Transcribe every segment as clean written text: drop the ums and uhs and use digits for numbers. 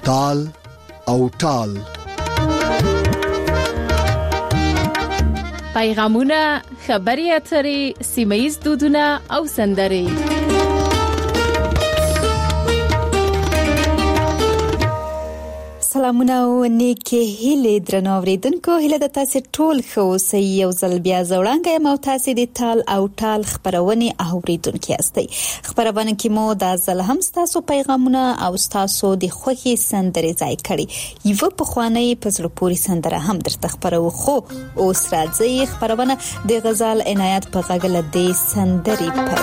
تال او ټال. پیغامونه، خبري اترې، سیمه‌ییز دودونه او سندرې. سلامونه او نیکه هیله درنو اوریدونکو، هیله د تاسو ټول خو سې یو ځل بیا زوړانګه مو تاسو د تال او ټال خبرونه اوریدونکو یاستئ. خبرونه کې مو د ځل هم تاسو پیغامونه او تاسو د خوخي سندرې ځای کړي. یو په خوانې پزړه پوری سندره هم درته خبرو خو اوس راځي خبرونه د غزال عنایت په غږل د سندرې په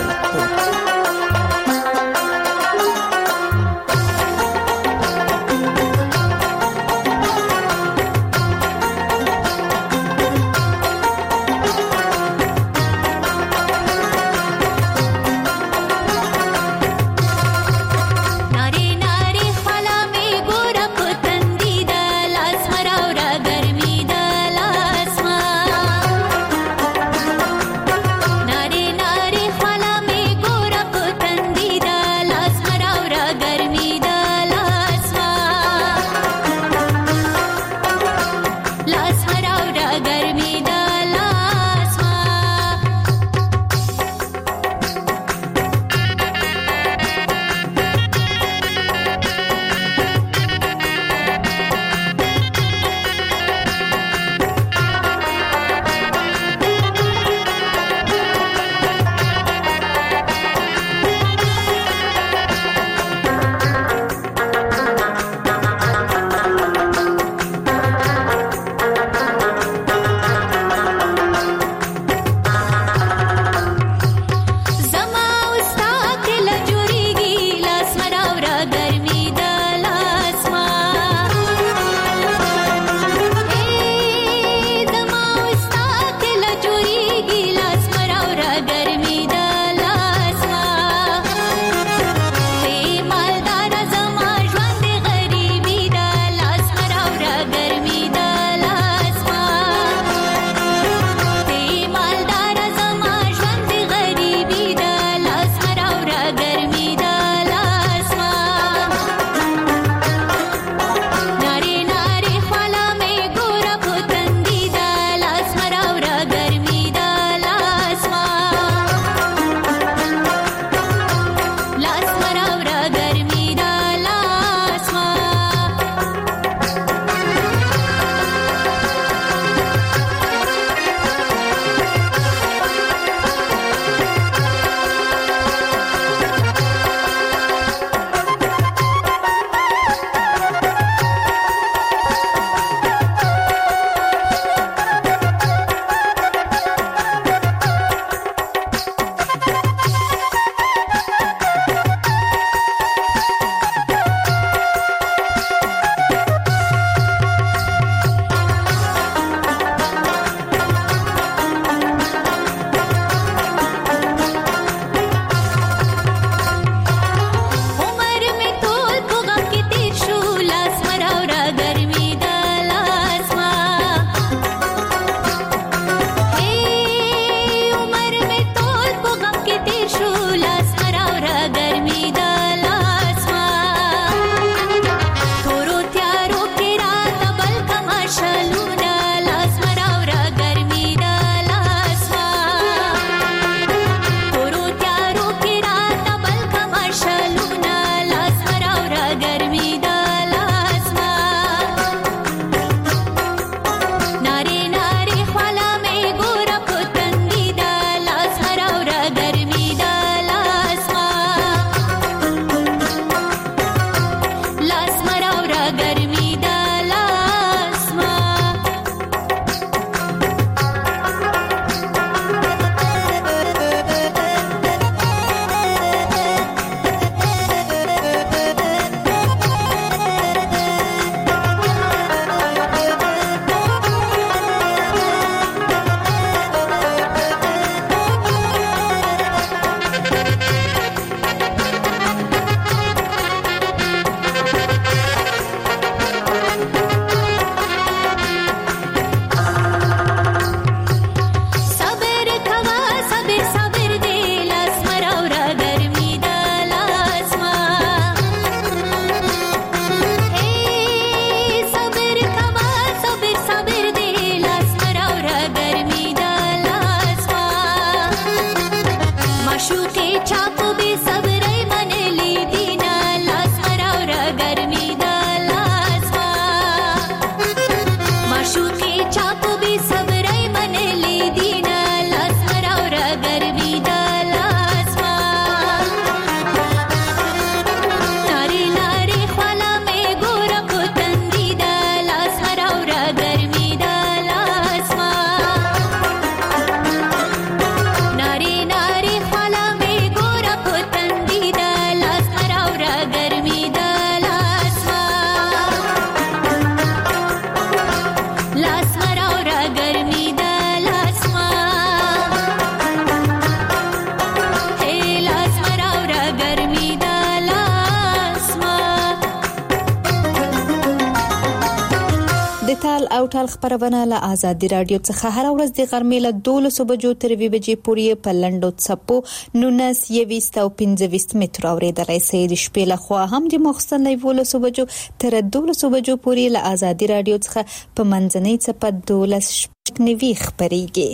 تال او ټال خبرونه له آزادي رادیو څخه هر ورځ د غرمې له 12 بجو تر 2 بجې پورې په لنډو څپو 19 او 15 متر اوریدلای شئ. د شپې له خوا هم د مخصن له 12 بجو تر 12 بجو پورې له آزادي رادیو څخه په منځنۍ څپه 12 خبريږي.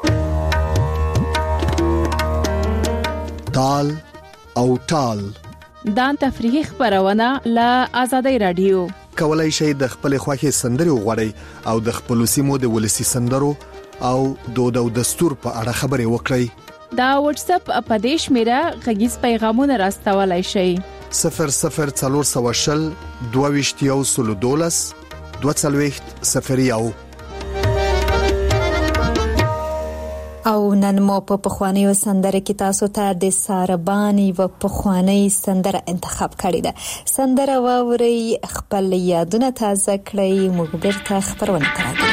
تال او ټال دا تفریحي خبرونه له آزادي رادیو. کولای شئ د خپل خوښي سندري وغوړئ او د خپل سیمو د ولسی سندرو او دود او دستور په اړه خبري وکړئ. دا واتس اپ اپدیش میرا غږیز پیغامونه راستولای شئ. 0040 22 22 او نن مو په پخوانیو سندره کې تاسو ته د ساربانی و پخوانی سندره انتخاب کړی ده. سندره واوري خپل یادونه تازه کړئ. موږ بیرته خبرونه راځو.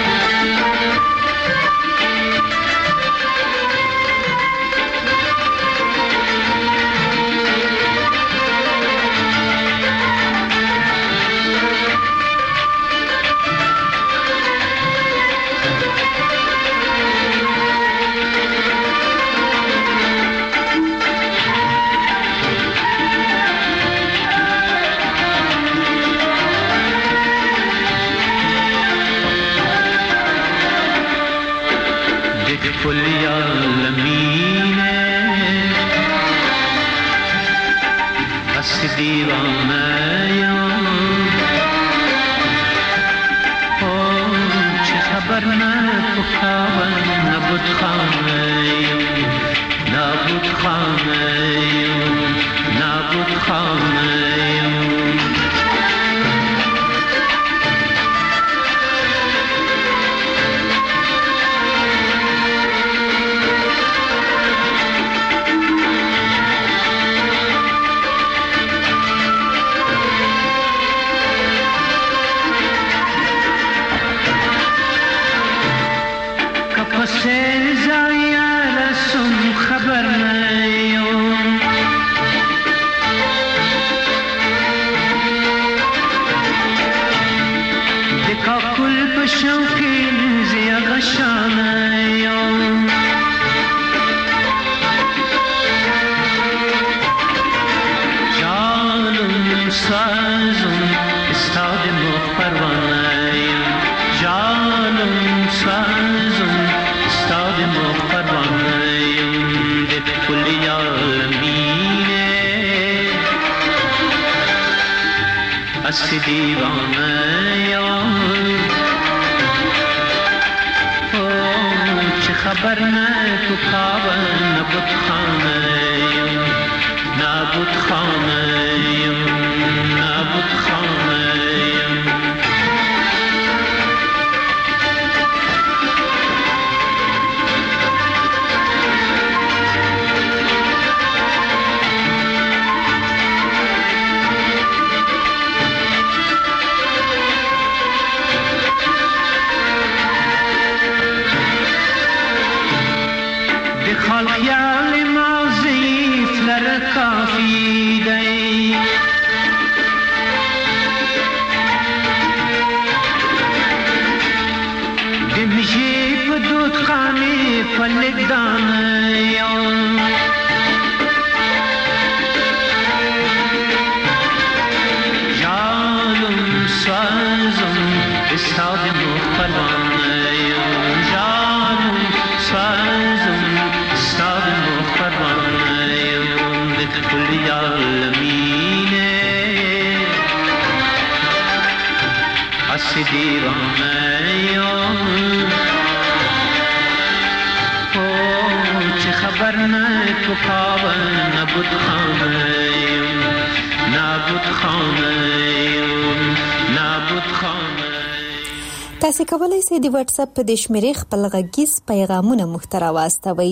تاسو کولی شئ د واتس اپ په شمیرې خپل غږیز پیغامونه محتوا واستوي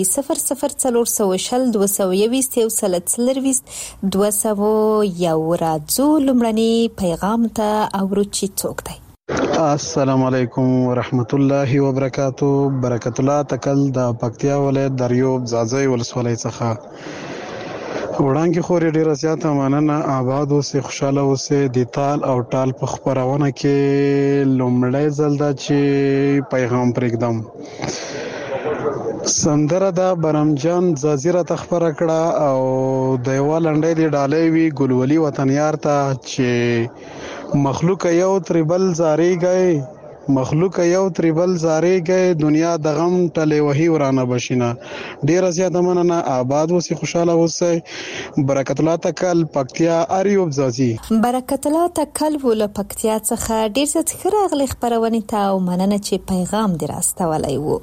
0040 220 یو راځو لمړني پیغام ته اوروچی څوک دی. السلام علیکم ورحمت الله وبرکاتہ. برکت الله تکل د پکتیا ولایت دریوب زازی ولسوالۍ څخه وړاندې خوري ډیره زیاته مننه. آباد اوسې، خوشاله اوسې. د تال او ټال په خپرونه کې لومړی ځل دا چې پیغام پرېږدم. سندره دا برمجان زازیره تخبره کړه او د یو لنډۍ دی ډالۍ وی ګلولي وطنیار ته چې مخلوق یو تربل زاری گئے، مخلوق یو تربل زاری گئے، دنیا د غم ټلې وهي ورانه بشینه. ډیره زیاته مننه. آباد اوسې، خوشاله اوسئ. برکت الله تکل، پکتیا، اریوب زازي. برکت الله تکل ول پکتیا څخه ډیر څه راغلي خبرونه ته او مننه چې پیغام دې راستولای وو.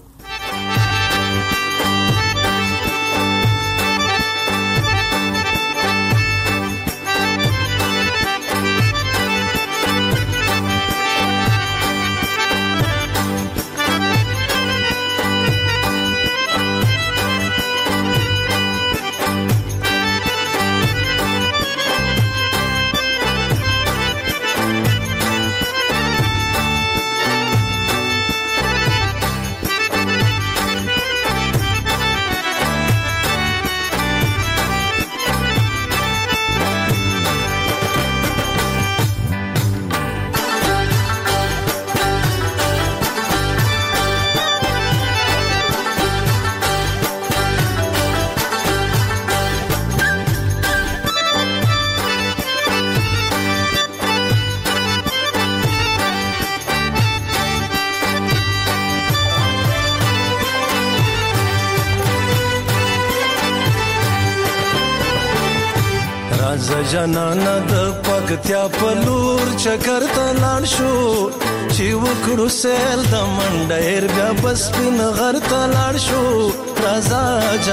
جنانا د پکتیا په لور چکر ته لاړ شو چې وکړو سیل د منډیر بیا بس پین غر ته لاړ شو. رازا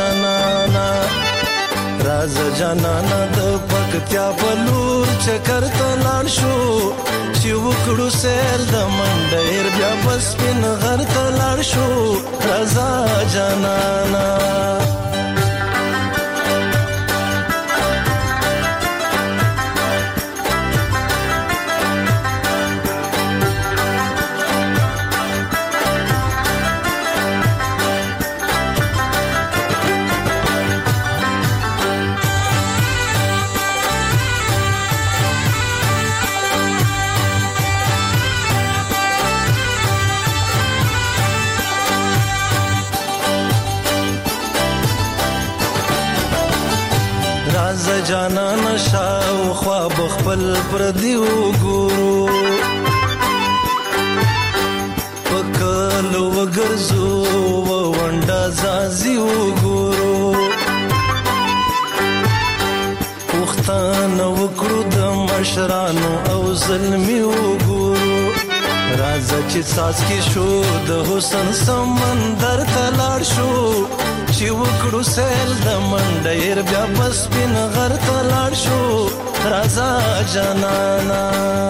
جنانا د پکتیا په لور چکر ته لاړ شو چې وکړو سیل د منډیر بیا بس پین غر ته لاړ شو. رازا جنانا جانا نشاو خواب خپل پر دیو ګورو پکل وګرزو ونډا زازیو ګورو وختان وکړو د مشرانو او ظلمیو ګورو. راځه چې ساس کې شو د حسن سمندر ته لاړ شو چې وکړو سیل د منډیر بیا بس پین غر ته لاړ شو. رازا جنانا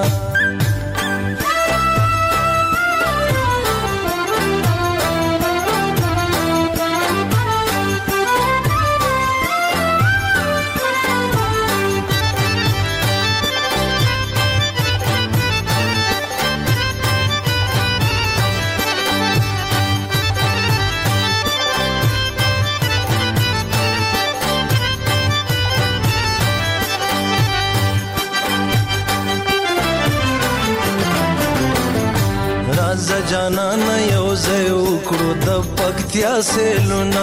جانانا یو ځای وکړو د پکتیا سیلونه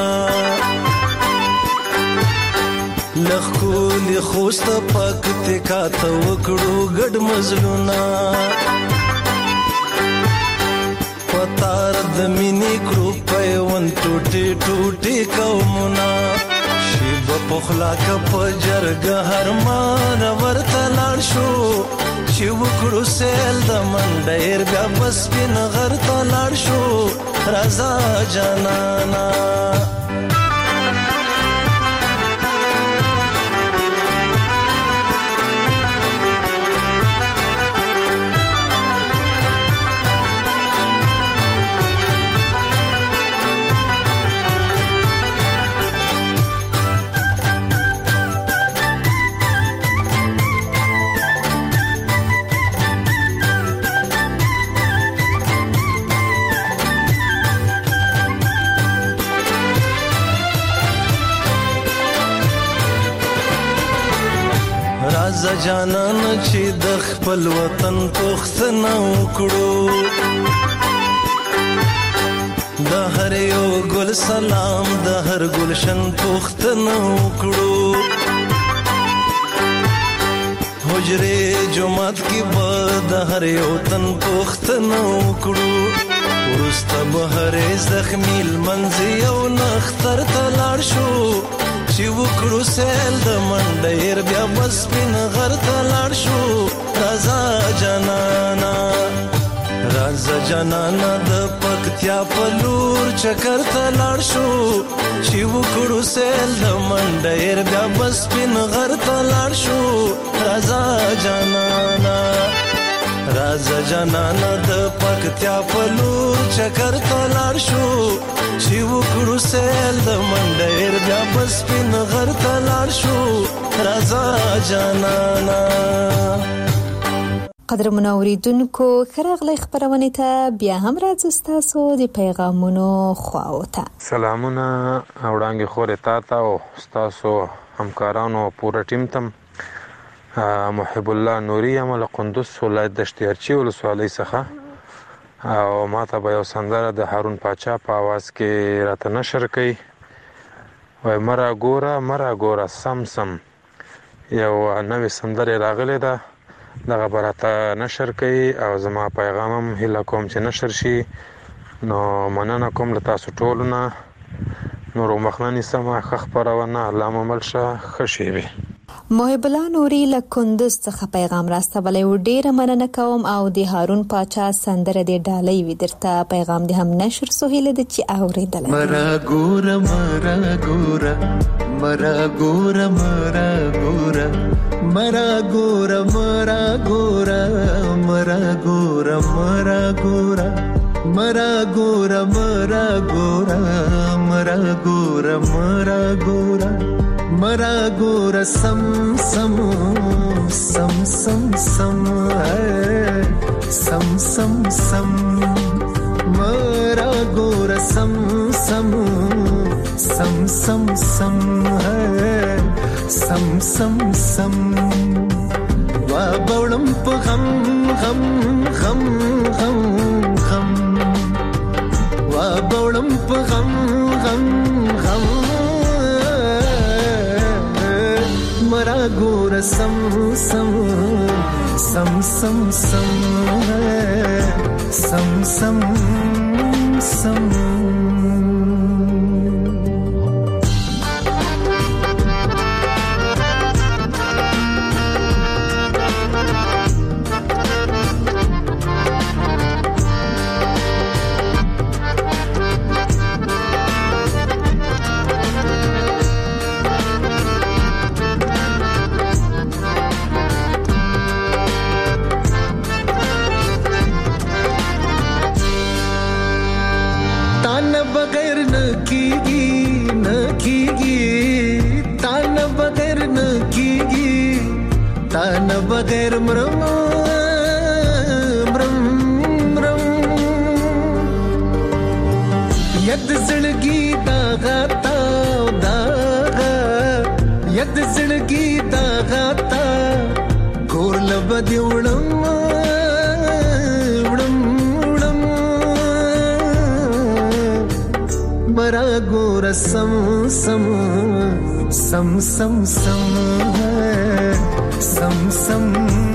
لخکولی خوست پکتیا ته وکړو ګډ مزلونه پتار د مینې کړو پیوند ټوټي ټوټي قومونه شیب پخلا کپ جرګه هرمان ورته لاړ شو چې وکړو سیل د منډیر بیا بس پین غر ته لاړ شو. رازا جنانا راځه جانان چې د خپل وطن پوښتنه وکړو د هر یو ګل سلام د هر ګلشن پوښتنه وکړو حجرې جمعات کې به د هر یو تن پوښتنه وکړو وروسته به هرې زخمي لمنځ یو نختر ته لاړ شو چې وکړو سیل د منډیر بیا به سپین غر ته لاړ شو راځه جانانا راځه جانانا د پکتیا په لور چکر ته لاړ شو چې وکړو سیل د منډیر بیا به سپین غر ته لاړ شو راځه جانانا راځه جانانا د پکتیا په لور چکر ته لاړ شو چې وکړو سیل د منډیر بیا به سپین غر ته لاړ شو راځه جانانا. قدرمنو اوریدونکو خراغلی خبرونه ته بیا هم راځو تاسو د پیغامونو خواوته. سلامونه وړاندې خورې تاسو او تاسو همکارانو پوره ټیم تم محب الله نوري عمل قندوز ولایت د اشتیارچی ولسوالۍ څخه او ماته به یو سندره د هارون پاچا په आवाज کې راته نشر کړي وای مرا ګوره سم یو نوې سندره راغله ده دغه براته نشر کړي او زما پیغامم هله کوم چې نشر شي نو مننه کوم له تاسو ټولو نه نور مخننی سما خبرونه علامه ملشه خشيوي. محب الله نوري له کندوز څخه پیغام راستولی و ډیره مننه کوم او د هارون پاچا سندره د ډالۍ وی درته پیغام د هم نشر سهیله د چې اوریدل مرا ګوره مرا ګوره سم ہے سم مرا ګوره سم ہے سم وا بولم په غم وا بولم په غم مرا ګوره سم बगैर मरम यद जिंदगी दागाता यद जिंदगी दागाता गोर लबदी उड़म मरा गोर सम है सम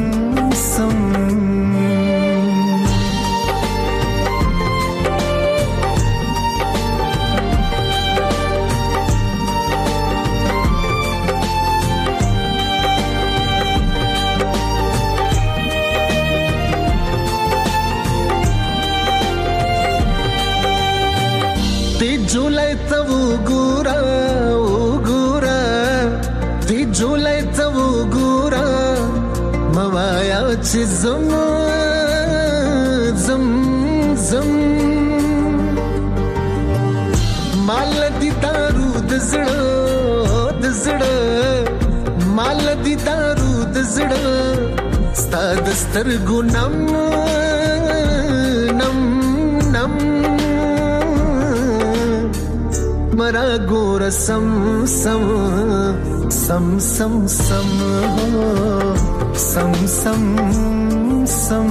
ते जुलाई तब गोरा ते जुलाई तब गोरा मवाया ची zam माल दी दारू दजड़ा माल दी दारू दजड़ा स्ता दस्तर गुनम नम मरा गोर सम سم سم سم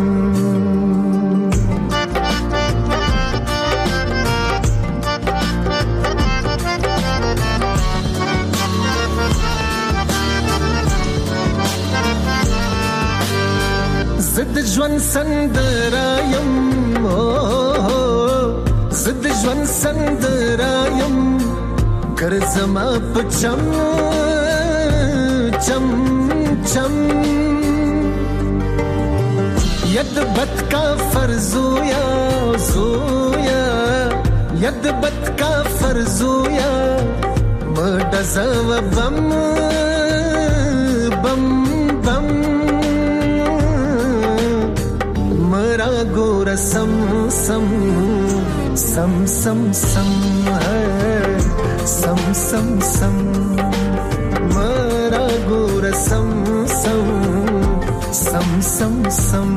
زد ژوند سندرایم زد ژوند سندرایم ګرځما په چم چم چم ید بد کا فرزویا زویا ید بد کا فرزویا مډزو بم بم بم مرا ګور سم سم سم سم سم سم سم سم مرا ګور سم سم سم سم سم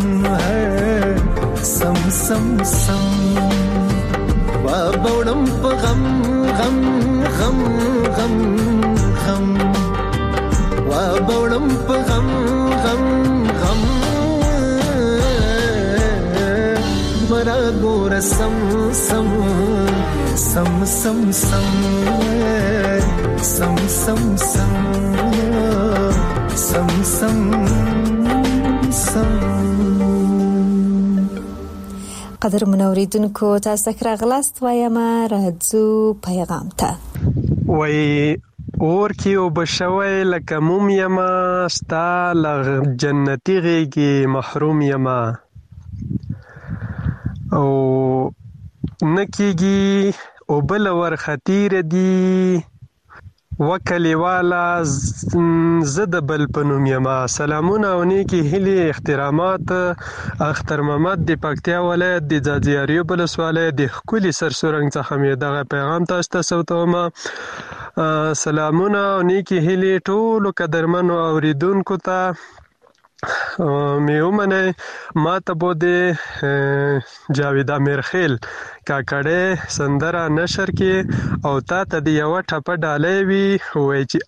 سم سم سم وا بوړم په غم غم غم غم غم وا بوړم په غم غم غم مرا ګور سم سم سم سم سم سم سم سم سم سم سم قدر منوریدونکو تاسو ته غلاست وایم راځو پیغام ته وای اور کې او بشوي لکه موم یما ستا لغ جنتی غيږي محروم یما او نکیږي او بل ور خطیر دی وکلی والا زد بل پنوم یما سلامونه او نیکی هلی احترامات اختر محمد د پکتیا ولایت د ځاځیاریو بلسواله د خولي سرسورنګ څخه مې دغه پیغام تاسو ته سوتومه سلامونه او نیکی هلی ټول قدرمنو اوریدونکو ته میومنه ما ته بوده جاوید امیرخیل کاکړه سندره نشر کې او تا ته د یو ټپه ډالې وی وای چې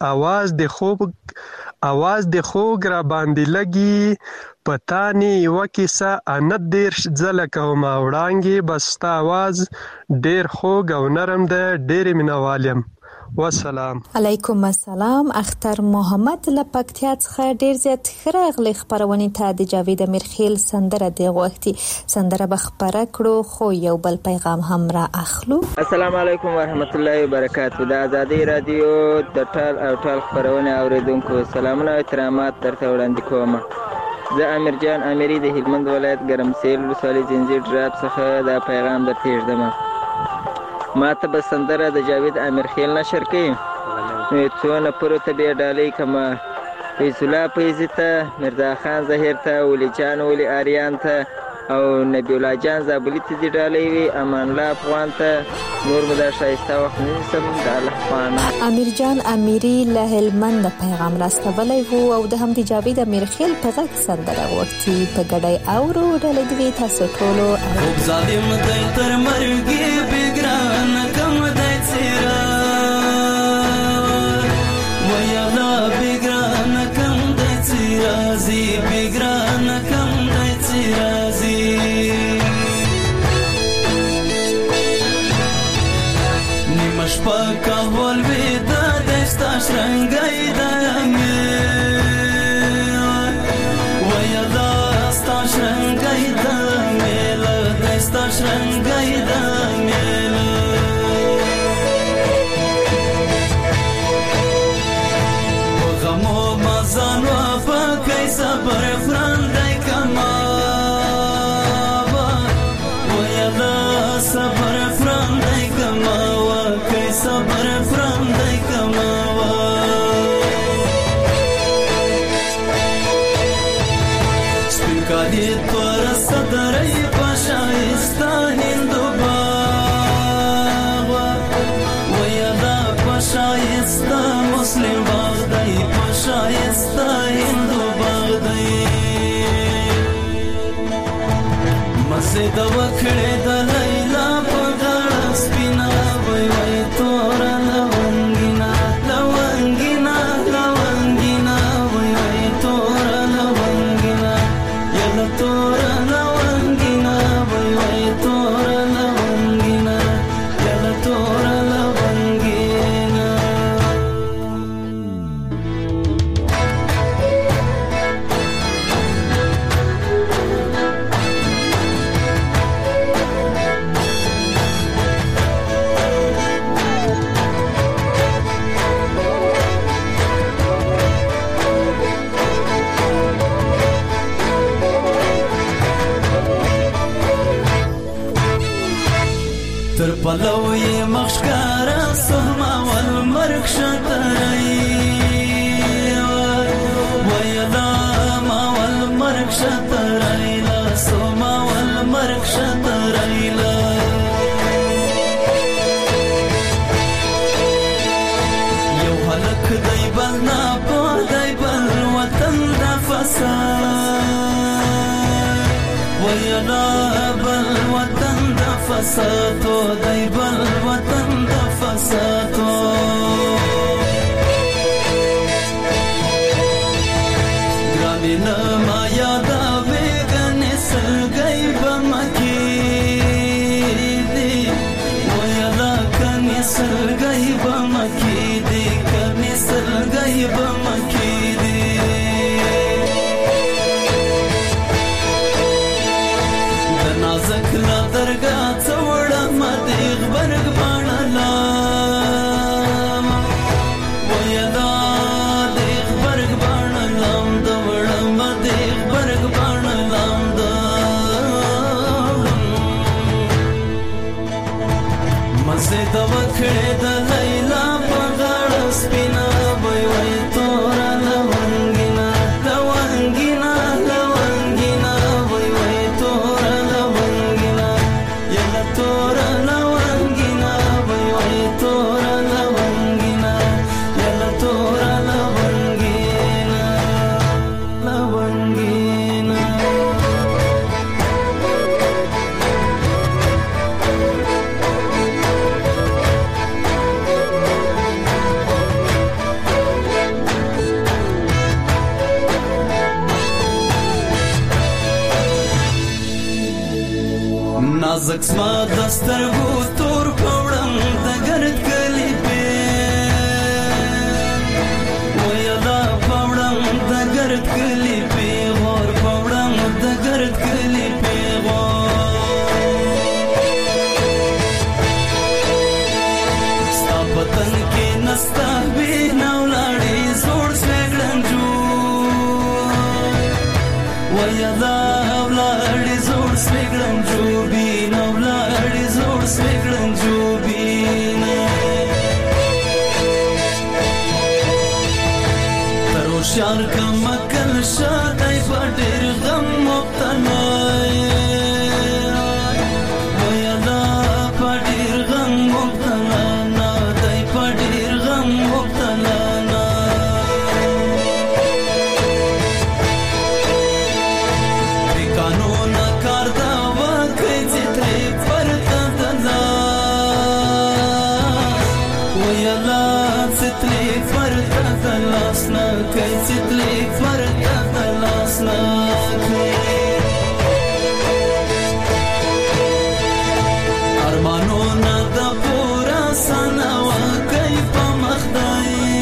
आवाज د خوګ را باندې لګي پتانی وکیسه اند دیر زله کوم وړانګي بس تا आवाज ډیر خوګ او نرم ده ډیر مینوالم والسلام علیکم السلام اختر محمد لپکتیا څخه ډیر زیات خراغلی خبرونه ته د جاوید امیرخیل سندره دی غوښتي سندره بخبره کړو خو یو بل پیغام هم را اخلو السلام علیکم ورحمت الله وبرکاته د ازادي رادیو د ټال او ټال خبرونه اوریدونکو سلامونه او احترامات درته وړاندې کوم زه امیر جان امیری د هلمند ولایت ګرمسیر ولسوالۍ زنجیر ډراب څخه دا پیغام درته ورځم ما ته به سندره د جاوید امیرخیل نشر کړي څونه پرو ته به ډالۍ کما فیض الله فیضی ته مرزا خان ظهیر ته ولی جان ولی آریان ته او نبی الله جان زابلی ته دی ډالۍ وی امان الله افغان ته نور مدا شایسته وخت نسم د الله خان امیر جان امیری له هلمند پیغام راستولی وو او د هم د جاوید امیرخیل په غږ سندره وختي په ګډای اورو ډالۍ دی تاسو ټولو ظالم دای تر مرګي بګران کم دای سیرا ویا لا بګران کم دای سیرا زی بګران کم دای سیرا زی نیمش پاکا ول ودا دستا شرنګای دانګ ویا لا ستا شرنګای دانګ لا دستا شرنګای دانګ غمو مزان و پکای صبر فرندای کما ویا لا صبر فرندای کما وکای صبر فرندای کما سپکالی تور صدرای پشایستا هندو باغ ویا لا پشایستا مسلم باغ دی پشایستا هندو باغ دی مسجد وکړه د لیلا په غاړه سپینا وای وای تور لونګینا لونګینا لونګینا وای وای تور پلو یې مخشکاره سوما والمرګ شترای ویلا ما والمرګ شترای لا سوما والمرګ شترای لا یو هلک دی بل نه په دی بل وطن د فساد ویلا بل وطن د فسادو دی بل وطن د فسادو ګرانې نه ما یادوې ګنې سلګۍ به مکې دي ویلا کنې سلګۍ به مکې دي کنې سلګۍ به مکې دي د نازک لا درګاه څه وړم د غبرګ باڼه لام ویلا د غبرګ باڼه لام د وړم د غبرګ باڼه لام د مزه د وکړې د لیلا په غاړه سپینه وای وای تورا لونګینا لونګینا لونګینا وای وای تورا لونګینا یلا تورا لونګینا وای وای تورا لونګینا یلا تورا لونګینا لونګینا نازک سما دسترګو تور پوړم د ګرد کلی په ویلا پوړم د ګرد کلی په غور پوړم د ګرد کلی په ستا پتن کې نستا به نولاړې زوړ سګړنجو ویلا ولاړې زوړ سګړنجو سویګړم جوبینا ترو شار کم کل شادای پډیر غم مبتلا ویلا پډیر غم مبتلا نا دای پډیر غم مبتلا نا دی قانون کار دا وکړي چې پرتا ویلا ستلی فرقه دلاسنا کئی ستلی فرقه دلاسنا ارمانونا دا پورا سناوا کئی پا مخدائی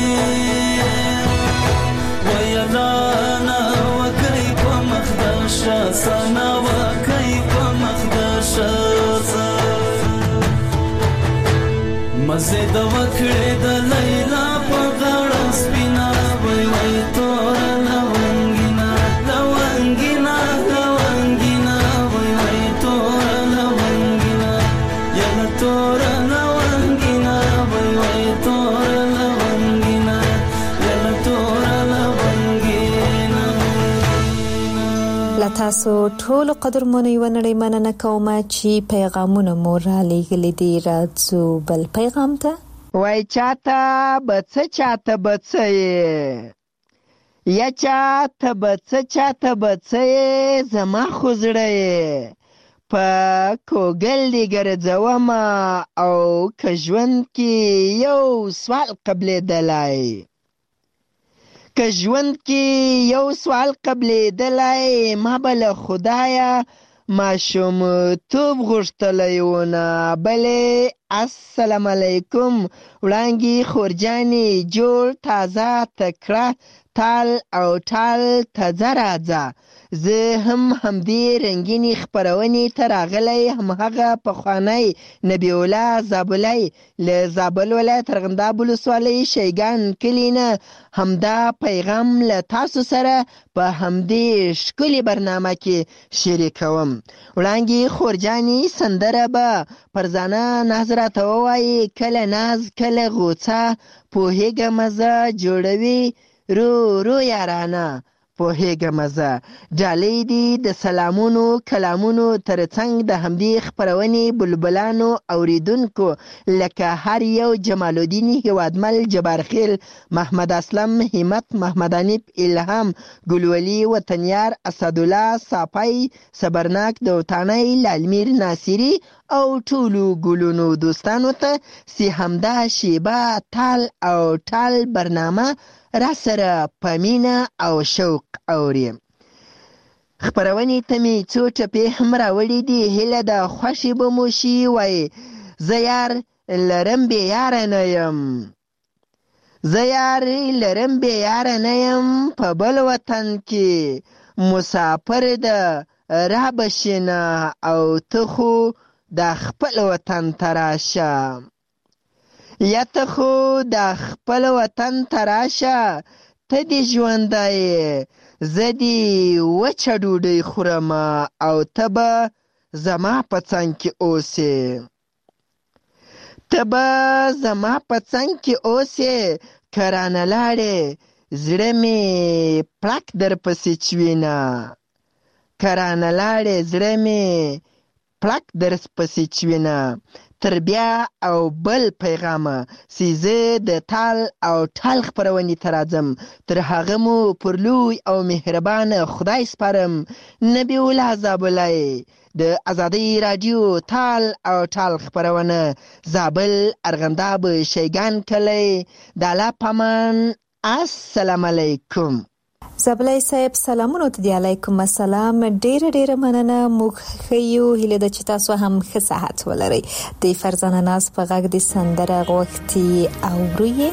ویلا ناوا کئی پا مخداشا سناوا کئی پا مخداشا مزه د وکړې د لیلا په غاړه سپینا وای وای تورا لونګینا لونګینا لونګینا وای وای تورا لونګینا یلا تورا لونګینا وای وای تورا لونګینا یلا تورا لونګینا لتاسو ټول قدرمنو یو نړۍ مننه کوم چې پیغامونه مو را لېږلي دي راځو بل پیغام ته وای چاته بڅ یا چاته بڅ زما خوزړې په کوګل دی ګرځوم او کژوند کې یو سوال قبلې ما بل خدایا ماشوم توب غشتلی ونه بلې السلام علیکم وړانګې خورجانې جوړ تازه تکړه تال او ټال ته ځه راځه. زه هم همدې رنګینې خپرونې ته راغلی همهغه پخوانی نبی الله زابلی له زابل ولایت ارغنداب ولسوالۍ شیګان کلي نه همدا پیغام له تاسو سره په همدې ښکلې برنامه کې شریکوم. وړانګې خورجانې سندره به فرزانه ناز راته ووایي، کله ناز کله غوڅه پوهېږمه زه جوړوي رو رو یارانه پوهېږمه زه. ډالۍ دي د سلامونو کلامونو ترڅنګ د همدې خپرونې بلبلانو اوریدونکو لکه هر یو جمال الدین هیوادمل، جبارخیل، محمد اسلم، همت، محمد حنیف، الهام، ګلولي، وطنیار، اسدالله، صافی، صبرناک، دوتانی، لالمیر، ناصري او ټولو ګلونو دوستانو ته چې همدا شیبه تال او ټال برنامه را سره په مینه او شوق اوري. خپرونې ته مې څو ټپې هم راوړي دي. هیله د خوښې به مو شي. وایي زه یار لرم بې یاره نه یم، زه یار لرم بې یاره نه یم، په بل وطن کې مسافر ده را بشینه او ته خو د خپل وطن ته راشه. یا ته خو د خپل وطن ته راشه، ته دې ژوندی زه دې وچه ډوډۍ خورم او ته به زما په څنګ کې اوسې، ته به زما په څنګ کې اوسې. که رانه لاړې زړه مې پړک در پسې چوینه، که رانه لاړې زړه مې پړک در پسې چوینه. تر بیا او بل پیغامه چې زه د تال او ټال خپرونې ته راځم، تر هغه مو پر لوی او مهربانه خدای سپارم. نبی الله زابلی، د ازادۍ راډیو تال او ټال خپرونه، زابل، ارغنداب، شیګان کلی. د الله په امان. السلام علیکم. زابلی صاحب سلامونه ته دی. علیکم السلام. ډیره مننه. موږ ښیو هیله ده چې تاسو هم ښه صحت ولرئ. د فرزانه ناز په غږ د سندره غوښتي اورئ.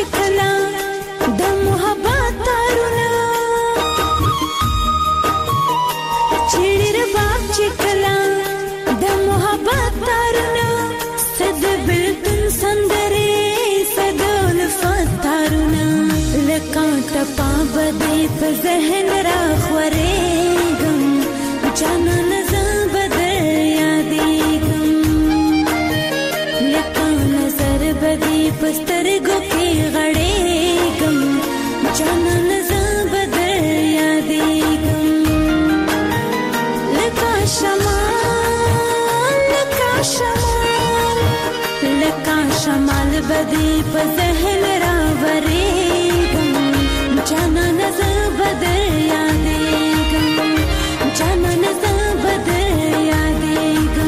چکلا د محبت تارونه چړې رباب چکلا د محبت تارونه صد بلتن سندرې صد الفات تارونه لکه ټپا بده په ذهن را خورېږم جانان زه بدر یادېږم لکه نظر بدې په سترګو کې غړېږم جانان زه بدر یادېږم لکه شمال بدې په ذهن را ورېږم جانان زه بدر یادېږم جانان زه بدر یادېږم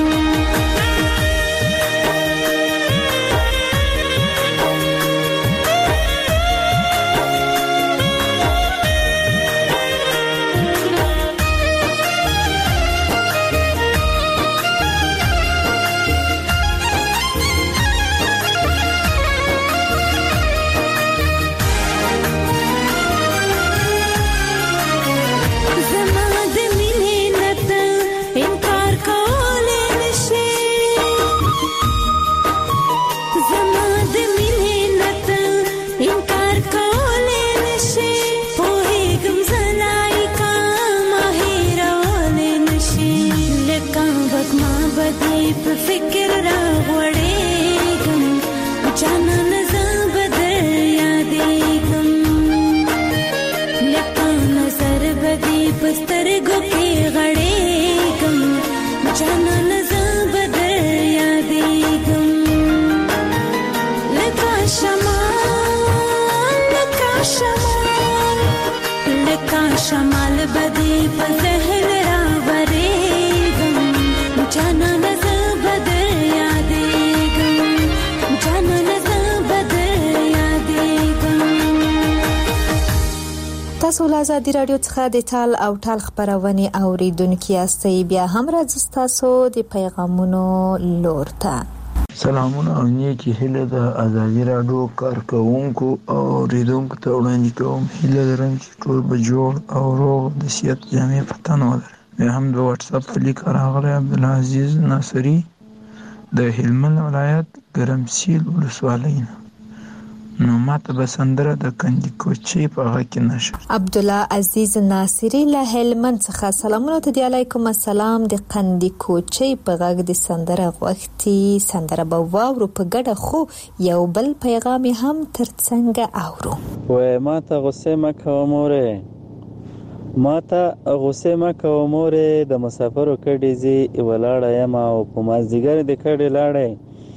فکر را غوړېږم جانان زه بدر یادېږم لکه نظر بدې په سترګو کې غړېږم جانان زه بدر یادېږم لکه شمال بدې په ذهن را ورېږم جانان تاسو له ازادي رادیو څخه د ټال او ټال خبرونه اوریدونکو یاستئ بیا هم راځي تاسو د پیغامونو لور ته سلامونه او نیکی هیله د ازادي رادیو کارکونکو او اوریدونکو ته وړاندې کوم هیله لرم چې ټول به جوړ او روغ د صحت جامع پتن ولري بیا هم د واتس اپ لیک راغلی عبدالعزیز ناصری د هلمند ولایت ګرمسیل ولسوالۍ نو ماته بسندره د کندی کوچی په هغه کې نشر عبدالله عزیز ناصری له هلمند څخه سلامونه ته دی علیکم السلام د کندی کوچی په غږ د سندره غوښتي سندره به واورو په ګډه خو یو بل پیغام هم ترڅنګ اورو وای ماته غوسه مکه مورې د مسافرو کډې زی ولاړه یم او په مازدیګر د کډې لاړې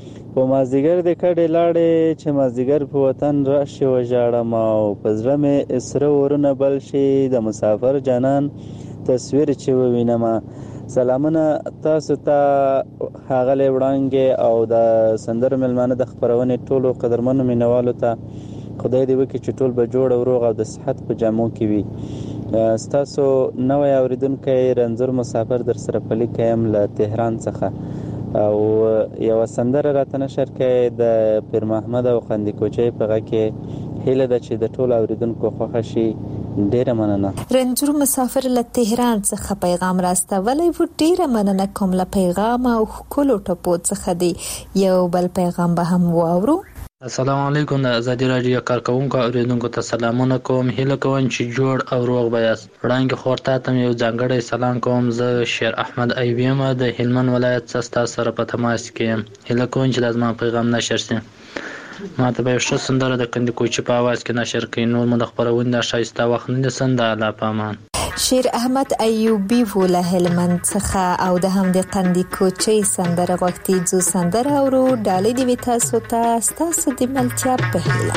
چې مازدیګر په وطن راشي وژاړم او په زړه مې اسره ورونه بل شي د مسافر جانان تصویر چې ووینم سلامونه تاسو ته ښاغلی وړانګې او د سندرو مېلمانه د خپرونې ټولو قدرمنو مینوالو ته خدای دې وکړي چې ټول به جوړ او روغ او د صحت په جامو کې وي ستاسو نوی اوریدونکی رنځور مسافر در سره پلی کیم له تهران څخه او یو سندره راته نشر کړي د پیر محمد او خندې کوچی په غږ کې هیله ده چې د ټول اوریدونکو خوښه شي ډیره مننه رنځور مسافر له تهران څخه پیغام راستولی و ډیره مننه کوم له پیغام او ښکلو ټپو څخه دی یو بل پیغام به هم واورو السلام علیکم د ازادي رادیو کارکونکو اوریدونکو ته سلامونه کوم هیله کوم چې جوړ او روغ بیاست وړاندې خورته تم یو ځانګړی سلام کوم زه شیر احمد ایویم د هلمند ولایت څخه سره په تماس کې یم هیله کوم چې لازم پیغام نشر شي ما ته به ښه سندره د کندی کوچی په आवाज کې نشر کړئ نور مو د خبرونه شایسته وخت نه سند الله پامان شیر احمد ایوبی وله هلمند څخه او د هم د کندی کوچی سندره غوښتي ځو سندره اورو ډالې دی تاسو ته تاسو د ملتیا په هیله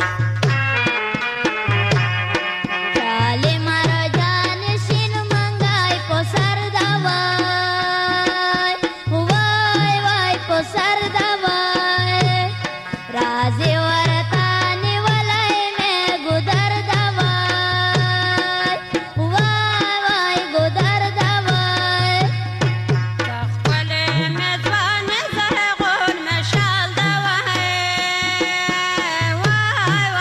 وای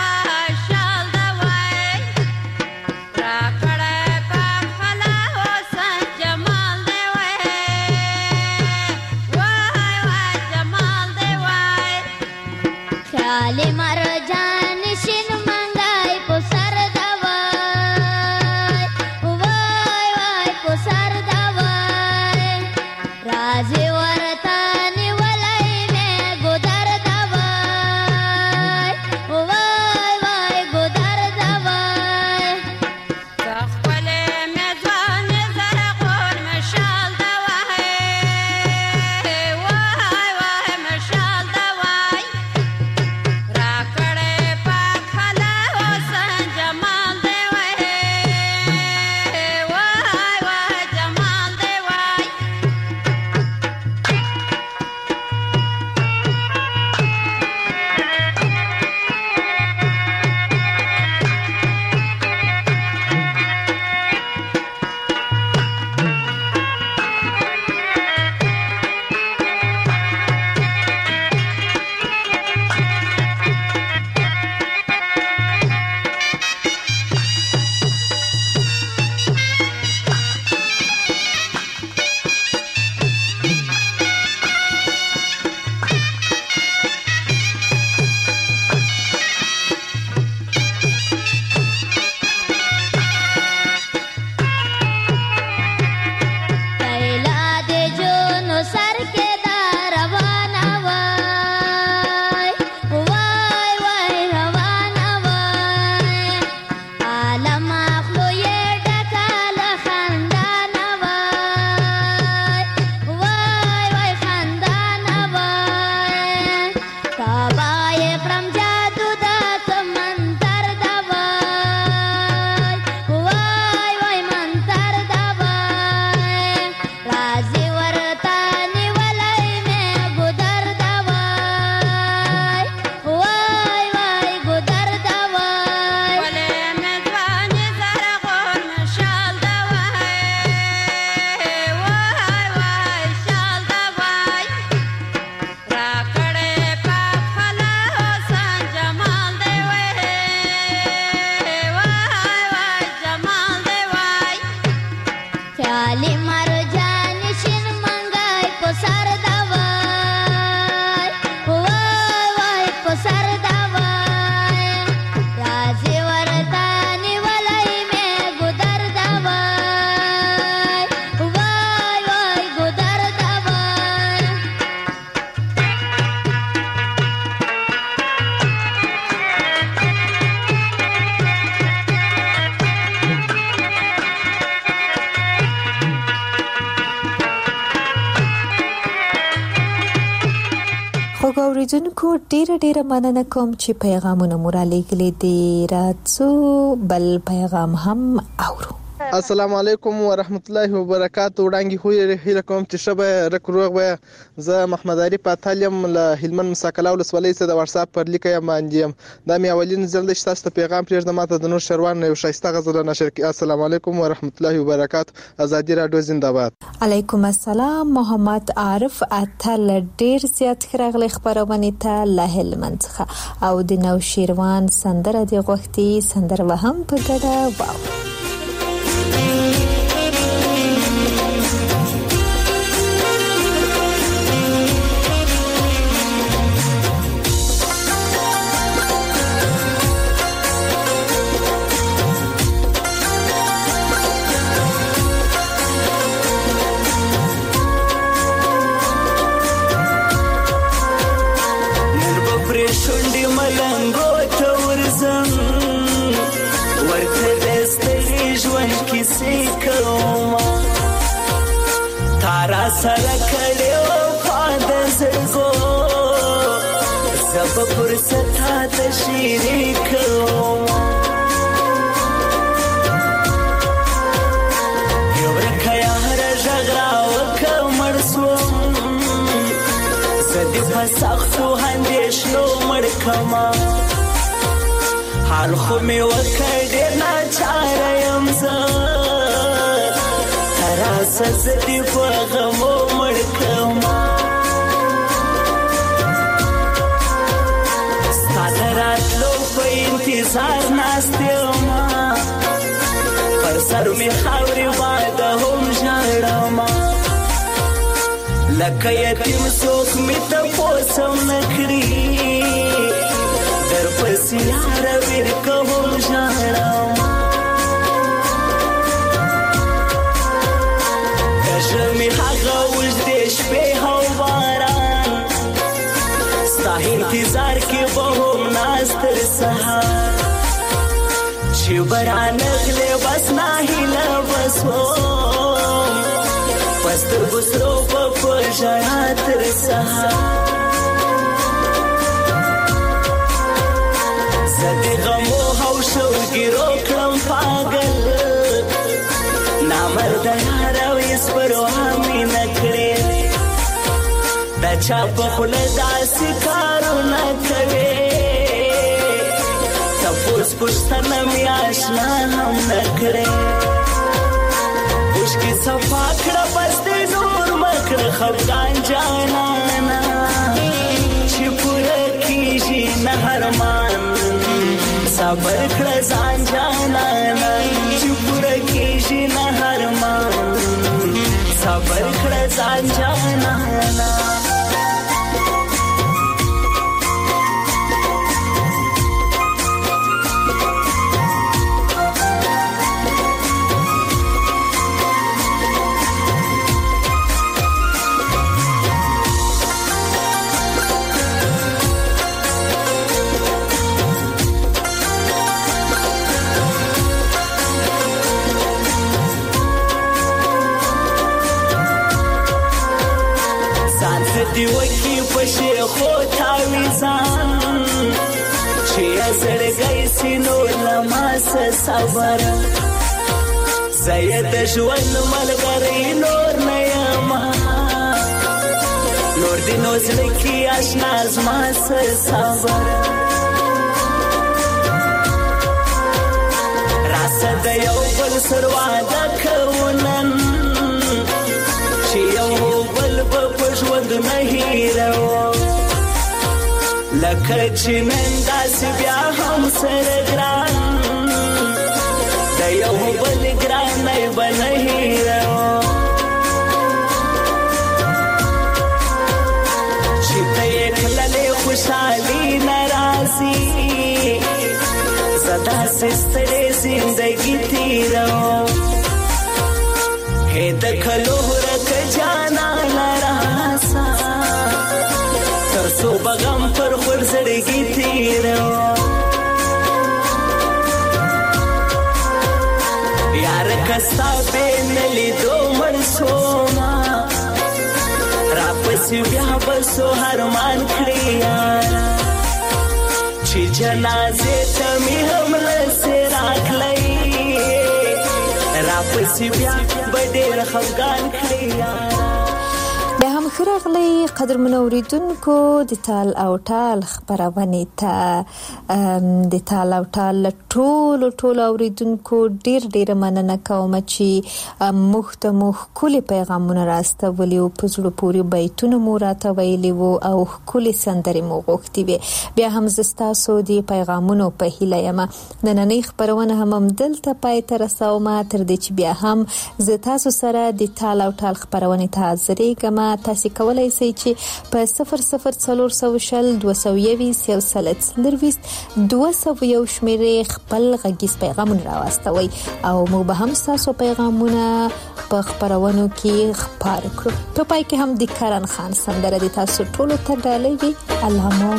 خیال مرجان شین منګای په سر دا وای وای وای په سر دا وای راځي ورته نیولای مې ګودر دا وای وای وای ګودر دا وای خپل مې ځوان زرغون مشال دا وای وای وای مشال دا وای راکړې پاک خلا حسن جمال دی وای وای وای جمال دی وای لیلا دې جونو سر کې دا روانه وای وای وای روانه وای عالم اخلو یې ډکه له خندانه وای وای وای خندانه وای تابه یې کړم جادو د سمندر دا وای وای وای منتر دا وای راځي ورته نیولای مې ګودر دا وای وای وای ګودر دا وای ولې مې ځواني زرغون مشال دا وای وای وای شال دا وای راکړې پاک خلا حسن جمال دی وای وای وای جمال دی وای خیالي مرجان شین منګای په سر دا وای وای وای په سر دا وای راځي ورته نیولای مې ګودر دا وای وای وای ګودر دا وای خو ګوریدونکو ډیره مننه کوم چې پیغامونه مو را لېږلي دي راځو بل پیغام هم اورو السلام علیکم ورحمت الله وبرکاتو وړاندې خو هیله کوم چې شبه رکروغ به زه محمد علي پاتالم له هلمند مساکلا ولسوالۍ څخه د واتس اپ پر لیکه یم باندې دا مې اولین ځل د تاسو ته پیغام پرېږدم ماته د نور شروان یو شایسته غزل نشر کی السلام علیکم ورحمت الله وبرکاتو ازادي رادیو زنده‌باد علیکم السلام محمد عارف اتل ډیر زیات خراغلی خبرونه ته له هلمند څخه او د نو شیروان سندره دی غوښتي سندره وهم په ګډه واو شونډې ملنګو ته ورځم ورته د ستړي ژوند کیسې کوم تا را سره کړې وفا د زړګو زه به فرصت ته شیرې کوم یو ورکه یاره غږ راوکړه مړ شوم زه دې په سختو اندېښنو مړ کړمه حال خو مې وکړ ډېر ناچاره یم زه ته راسه زه دې په غمو مړ کړمه ستا د راتلو په انتظار ناست یمه پر سر مې خاورې باده هم ژاړمه لکه یتیم څوک مې تپوس هم نه کړي انتظار کې به هم ناست تر سهار چې برانغلې بس ناهیله بسوم پس تر ګسرو په ژړا تر سهار زه د غمو او شوګیرو کړم پاګل نامرده یاره ویس پروا مې نه کړې دا چا په خوله داسې کارونه کوې تپوس پوښتنه مې اشنا هم نه کړې اوښکې صفا کړه بس دې نور مه کړه خفګان جانانه چې پوره کېږي نه ارمان صبر کړه ځان جانانه چې پوره کېږي نه ارمان صبر کړه ځان جانانه دی وکی پشی خود تاویزان چی ازرگی سینو لماس صبر زید جوان ملغری نور نیاما نور دی نوزلکی اشناز ماس صبر راسد یو بل سرواده کونن چی یو بل ژوند نه هیرو لکه چې نن داسې بیا هم سره ګران د یو بل ګرانۍ به نه هیرو چې ته یې تللې خوشحالي نه راځي زه داسې ستړې زندګي تېرو هې د کلو ورکه جانانه ترڅو بغم پر خور زړګي تیرو یار کستا بین لیدو مرسوما را پسې بیا بسو هرمان کړی یار چې جنازې ته مې هم لسې راغلی را پسې بیا به ډېر خفګان کړی یار بیا هم ښه راغلی قدرمنو اورېدونکو د تال او ټال خپرونې ته د تال او ټال له ټولو اورېدونکو ډېره مننه کوم چې موږ ته مو ښکلي پیغامونه راستولي وو په زړه پورې بیتونه مو راته ویلي وو او ښکلې سندرې مو غوښتي وې بیا هم زه ستاسو د پیغامونو په هیله یم نننۍ خپرونه هم همدلته پای ته رسوم تر دې چې بیا هم زه تاسو سره د تال او ټال خپرونې ته حاضرېږم تاسو کولای شئ چې په 004022 شمیرې خپل غږیز پیغامونه راوستوي او موږ به هم تاسو پیغامونه په خبرونو کې خبر کړو په پای کې هم د کرن خان سندره د تاسو ټولو ته ډالۍ وي الله مو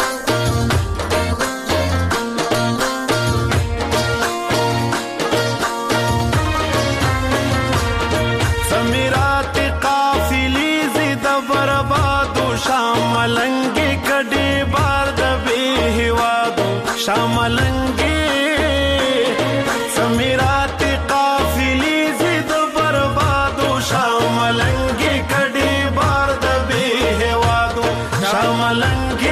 شاملنگی کډی بار د به هوادو شاملنگی سمیرات قافلی زید بربادو شاملنگی کډی بار د به هوادو شاملنگی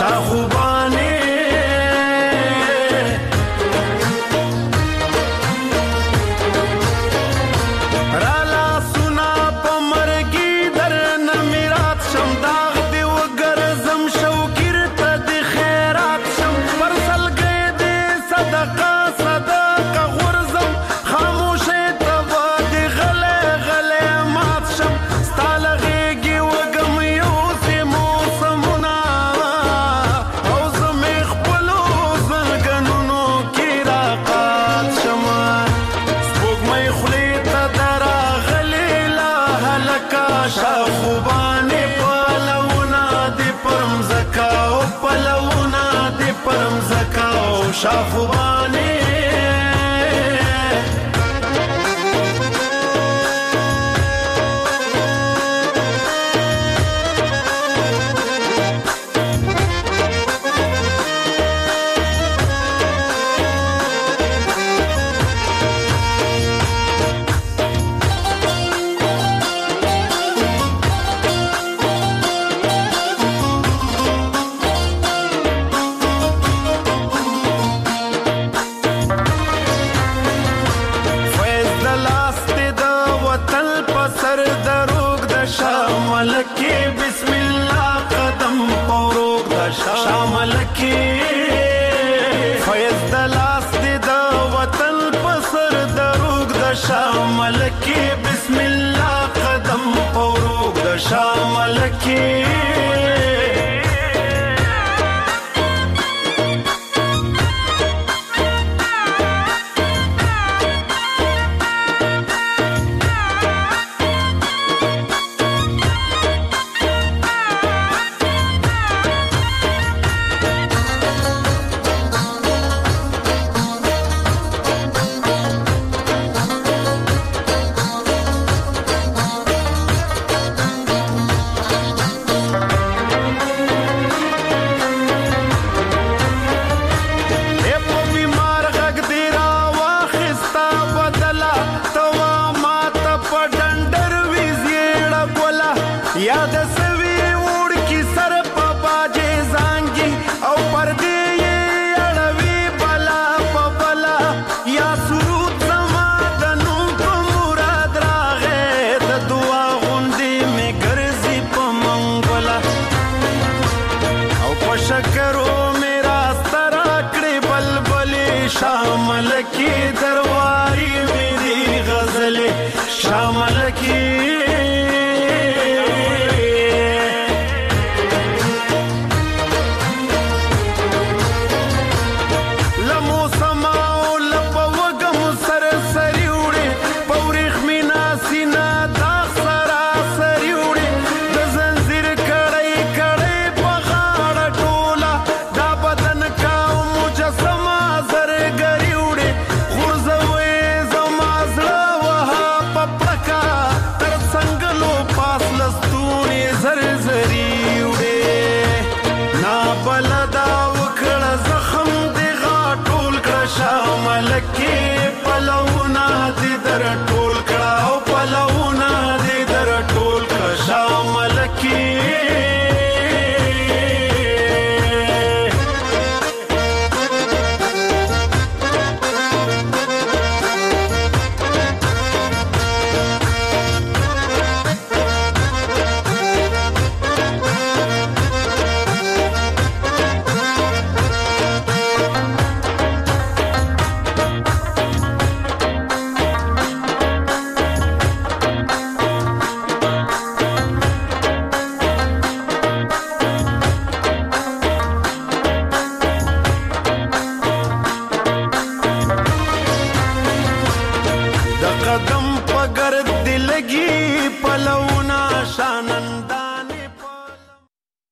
شاخوبانه رالا سنا پمرګي در نمیرات شم داغ دی وګرزم شوکر ته د خیرات شم پرسل گئے دې صدقه صدقه غرزم خاموشه ته واد غله غله مات شم ستالغيږي وګم یو سمو سمنا او زمې خپلو زنګنونو کې راقات شم سپوږمۍ خولې ته دراغلې لا هلکه شاخوبانې پلونه دې پرم زکا او پلونه دې پرم زکا او شاخوبانې شامل کی بسم الله قدم پوروک دا شامل کی فیض دلاس دی دا وطن پسر دروک دا شامل کی بسم الله قدم پوروک دا شامل کی یاد سوي وړ کی سر په باجه زانګي او پردې اړوي بلا په بلا یا سرود زما د نو په مراد راغې د دعا غوندې مې ګرځي په منګولا او په شکرو میرا سترا کړې بلبلې شامل کی درواري میری غزلې شامل کی